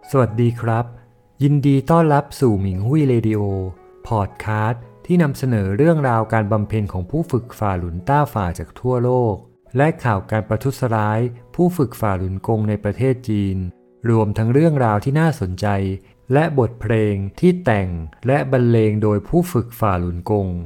สวัสดีครับยินดีต้อนรับสู่หมิงหุ้ยเรดิโอพอดคาสต์ที่นำเสนอเรื่องราวการบำเพ็ญของผู้ฝึกฝ่าหลุนต้าฝ่าจากทั่วโลกและข่าวการประทุษร้ายผู้ฝึกฝ่าหลุนกงในประเทศจีนรวมทั้งเรื่องราวที่น่าสนใจและบทเพลงที่แต่งและบรรเลงโดยผู้ฝึกฝ่าหลุนกง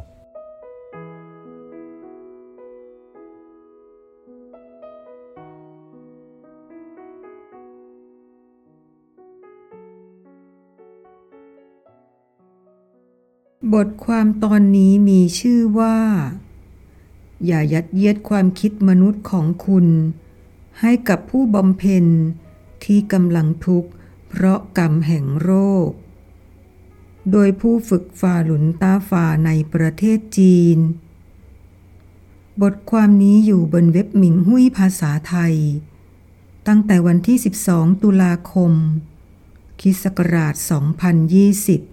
บทความตอนนี้มีชื่อว่าอย่ายัดเยียดความคิดมนุษย์ของคุณให้กับผู้บำเพ็ญที่กำลังทุกข์เพราะกรรมแห่งโรคโดยผู้ฝึกฝ่าหลุนต้าฝ่าในประเทศจีนบทความนี้อยู่บนเว็บหมิงหุ้ยภาษาไทยตั้งแต่วันที่12ตุลาคมค.ศ. 2020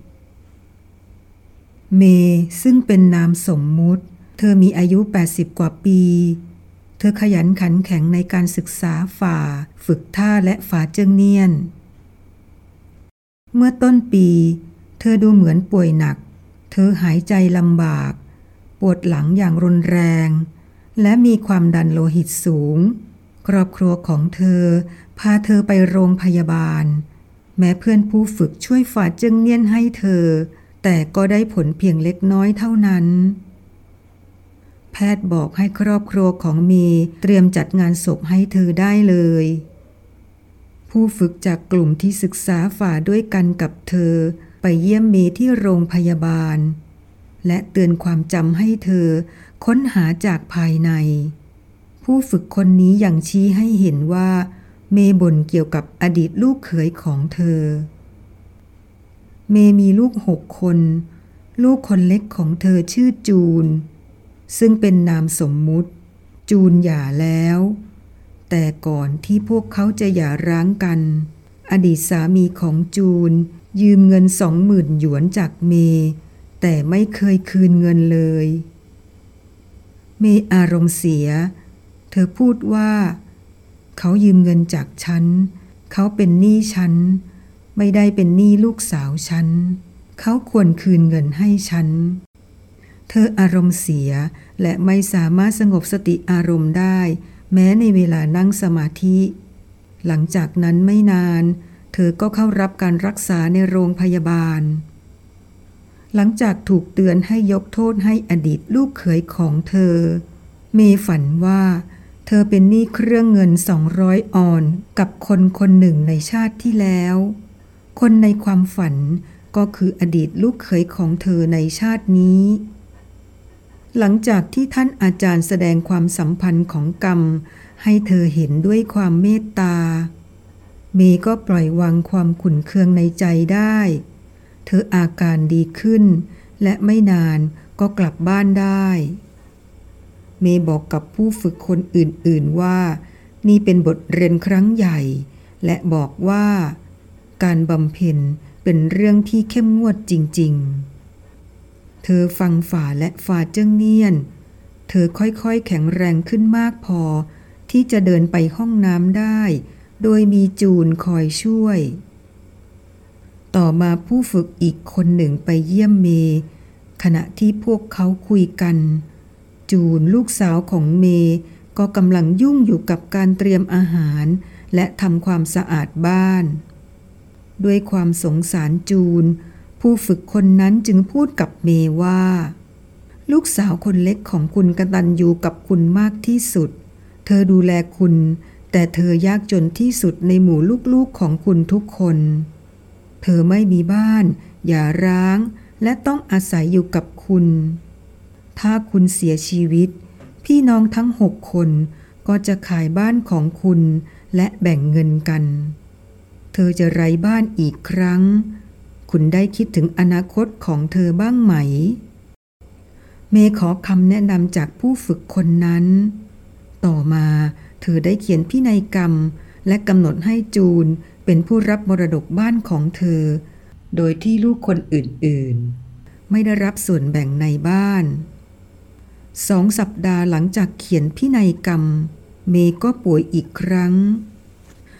เมย์ซึ่งเป็นนามสมมุติเธอมีอายุ80กว่าปีเธอขยันขันแข็งในการศึกษาฝ่าฝึกท่าและฝ่าเจิ้งเนียนเมื่อต้นปีเธอดูเหมือนป่วยหนักเธอหายใจลำบากปวดหลังอย่างรุนแรงและมีความดันโลหิตสูงครอบครัวของเธอพาเธอไปโรงพยาบาลแม้เพื่อนผู้ฝึกช่วยฝ่าเจิ้งเนียนให้เธอแต่ก็ได้ผลเพียงเล็กน้อยเท่านั้นแพทย์บอกให้ครอบครัวของเมย์เตรียมจัดงานศพให้เธอได้เลยผู้ฝึกจากกลุ่มที่ศึกษาฝ่าด้วยกันกับเธอไปเยี่ยมเมย์ที่โรงพยาบาลและเตือนความจำให้เธอค้นหาจากภายในผู้ฝึกคนนี้ยังชี้ให้เห็นว่าเมย์บ่นเกี่ยวกับอดีตลูกเขยของเธอเมย์มีลูก6 คนลูกคนเล็กของเธอชื่อจูนซึ่งเป็นนามสมมุติจูนหย่าแล้วแต่ก่อนที่พวกเขาจะหย่าร้างกันอดีตสามีของจูนยืมเงิน20,000 หยวนจากเมย์แต่ไม่เคยคืนเงินเลยเมย์อารมณ์เสียเธอพูดว่าเขายืมเงินจากฉันเขาเป็นหนี้ฉันไม่ได้เป็นหนี้ลูกสาวฉันเขาควรคืนเงินให้ฉันเธออารมณ์เสียและไม่สามารถสงบสติอารมณ์ได้แม้ในเวลานั่งสมาธิหลังจากนั้นไม่นานเธอก็เข้ารับการรักษาในโรงพยาบาลหลังจากถูกเตือนให้ยกโทษให้อดีตลูกเขยของเธอเมย์ฝันว่าเธอเป็นหนี้เครื่องเงิน200 ออนกับคนคนหนึ่งในชาติที่แล้วคนในความฝันก็คืออดีตลูกเขยของเธอในชาตินี้หลังจากที่ท่านอาจารย์แสดงความสัมพันธ์ของกรรมให้เธอเห็นด้วยความเมตตาเมย์ก็ปล่อยวางความขุ่นเคืองในใจได้เธออาการดีขึ้นและไม่นานก็กลับบ้านได้เมย์บอกกับผู้ฝึกคนอื่นๆว่านี่เป็นบทเรียนครั้งใหญ่และบอกว่าการบำเพ็ญเป็นเรื่องที่เข้มงวดจริงๆเธอฟังฝ่าและฝ่าเจิ้งเนียนเธอค่อยๆแข็งแรงขึ้นมากพอที่จะเดินไปห้องน้ำได้โดยมีจูนคอยช่วยต่อมาผู้ฝึกอีกคนหนึ่งไปเยี่ยมเมย์ขณะที่พวกเขาคุยกันจูนลูกสาวของเมย์ก็กำลังยุ่งอยู่กับการเตรียมอาหารและทำความสะอาดบ้านด้วยความสงสารจูนผู้ฝึกคนนั้นจึงพูดกับเมย์ว่าลูกสาวคนเล็กของคุณกตัญญูกับคุณมากที่สุดเธอดูแลคุณแต่เธอยากจนที่สุดในหมู่ลูกๆของคุณทุกคนเธอไม่มีบ้านหย่าร้างและต้องอาศัยอยู่กับคุณถ้าคุณเสียชีวิตพี่น้องทั้ง6 คนก็จะขายบ้านของคุณและแบ่งเงินกันเธอจะไร้บ้านอีกครั้งคุณได้คิดถึงอนาคตของเธอบ้างไหมเมย์ขอคำแนะนำจากผู้ฝึกคนนั้นต่อมาเธอได้เขียนพินัยกรรมและกำหนดให้จูนเป็นผู้รับมรดกบ้านของเธอโดยที่ลูกคนอื่นๆไม่ได้รับส่วนแบ่งในบ้าน2 สัปดาห์หลังจากเขียนพินัยกรรมเมย์ก็ป่วยอีกครั้ง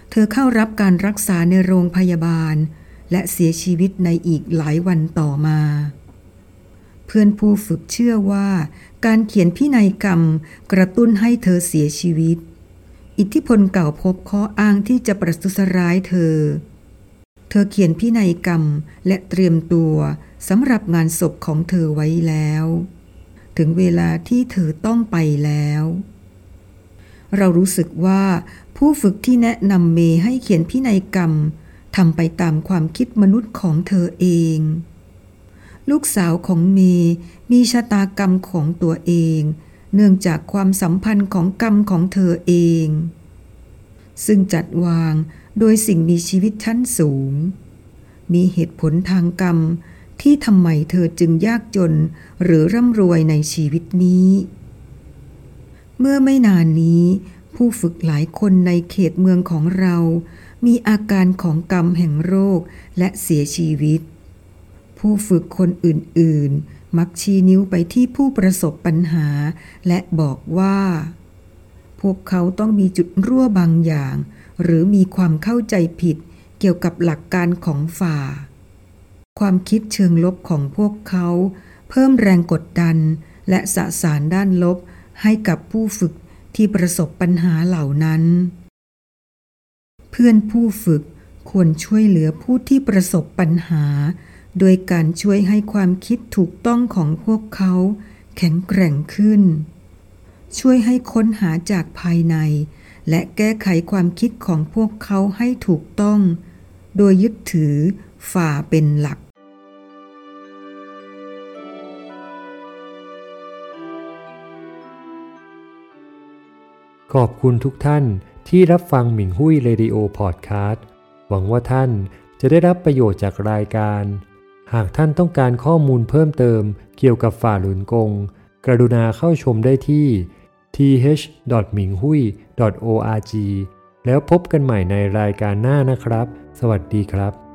เธอเข้ารับการรักษาในโรงพยาบาลและเสียชีวิตในอีกหลายวันต่อมาเพื่อนผู้ฝึกเชื่อว่าการเขียนพินัยกรรมกระตุ้นให้เธอเสียชีวิตอิทธิพลเก่าพบข้ออ้างที่จะประทุษร้ายเธอเขียนพินัยกรรมและเตรียมตัวสำหรับงานศพของเธอไว้แล้วถึงเวลาที่เธอต้องไปแล้วเรารู้สึกว่าผู้ฝึกที่แนะนำเมย์ให้เขียนพินัยกรรมทำไปตามความคิดมนุษย์ของเธอเองลูกสาวของเมย์มีชะตากรรมของตัวเองเนื่องจากความสัมพันธ์ของกรรมของเธอเองซึ่งจัดวางโดยสิ่งมีชีวิตชั้นสูงมีเหตุผลทางกรรมที่ทำไมเธอจึงยากจนหรือร่ำรวยในชีวิตนี้เมื่อไม่นานนี้ผู้ฝึกหลายคนในเขตเมืองของเรามีอาการของกรรมแห่งโรคและเสียชีวิตผู้ฝึกคนอื่นๆมักชี้นิ้วไปที่ผู้ประสบปัญหาและบอกว่าพวกเขาต้องมีจุดรั่วบางอย่างหรือมีความเข้าใจผิดเกี่ยวกับหลักการของฝ่าความคิดเชิงลบของพวกเขาเพิ่มแรงกดดันและสสารด้านลบให้กับผู้ฝึกที่ประสบปัญหาเหล่านั้นเพื่อนผู้ฝึกควรช่วยเหลือผู้ที่ประสบปัญหาโดยการช่วยให้ความคิดถูกต้องของพวกเขาแข็งแกร่งขึ้นช่วยให้ค้นหาจากภายในและแก้ไขความคิดของพวกเขาให้ถูกต้องโดยยึดถือฝ่าเป็นหลักขอบคุณทุกท่านที่รับฟังหมิงหุ้ยเรดิโอพอดคาสต์หวังว่าท่านจะได้รับประโยชน์จากรายการหากท่านต้องการข้อมูลเพิ่มเติมเกี่ยวกับฝ่าหลุนกงกรุณาเข้าชมได้ที่ th.minghui.org แล้วพบกันใหม่ในรายการหน้านะครับสวัสดีครับ